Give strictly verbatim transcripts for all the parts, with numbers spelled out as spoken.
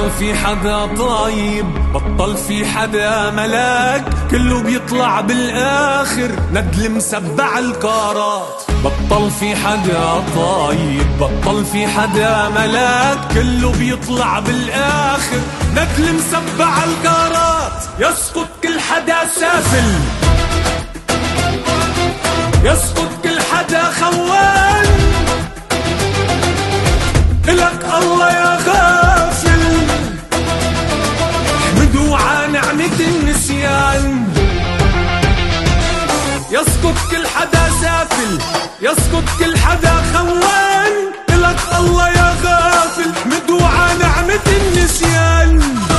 بطل في حدا طيب، بطل في حدا ملاك، كله بيطلع بالاخر ندل مسبع الكارات. بطل في حدا طيب، بطل في حدا ملاك، كله بيطلع بالاخر ندل مسبع الكارات. يسقط كل حدا سافل، يسقط كل حدا خوان، إلك الله يا غافل، احمدوا ع نعمة النسيان. يسقط كل حدا سافل، يسقط كل حدا خوان، إلك الله يا غافل، احمدوا ع نعمة النسيان.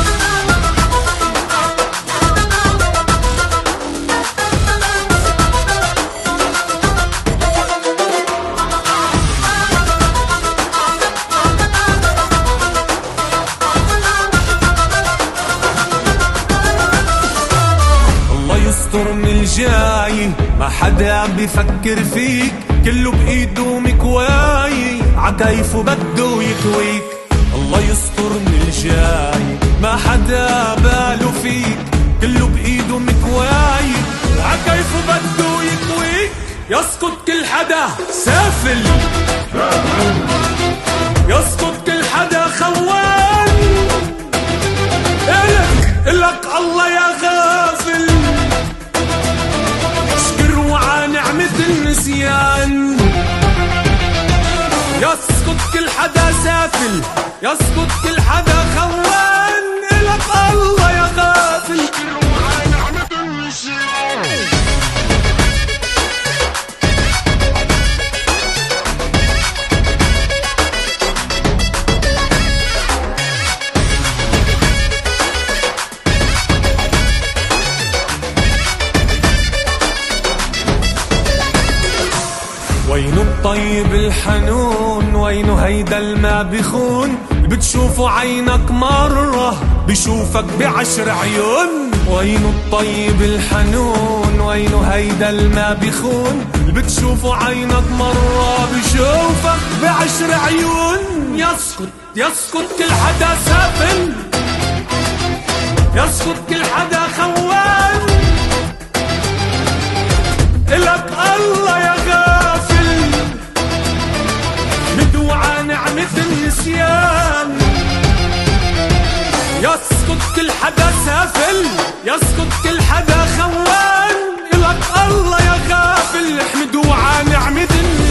من الجاي ما حدا بيفكر فيك، كله بإيده مكواي عكيفه بده يكويك. الله يستر من الجاي ما حدا باله فيك، كله بإيده مكواي عكيفه بده يكويك. يسقط كل حدا سافل، يسقط كل حدا خوان، إلك إلك الله يا غافل، نعمة النسيان. يسقط كل حدا سافل، يسقط كل حدا خوان، إلك الله يا غافل، نعمة النسيان. وينو الطيب الحنون، وينو هيدا الما بخون، بتشوفه عينك مرة بشوفك بعشر عيون. وينو الطيب الحنون، وينو هيدا الما بخون، بتشوفه عينك مرة بشوفك بعشر عيون. يسقط يسقط كل حدا سافل، يسقط كل حدا خوان، إلك الله يا غافل، مدوعة نعمة النسيان. يسقط كل حدا سافل، يسقط كل حدا خوان، إلك الله يا غافل، مدوعة نعمة النسيان.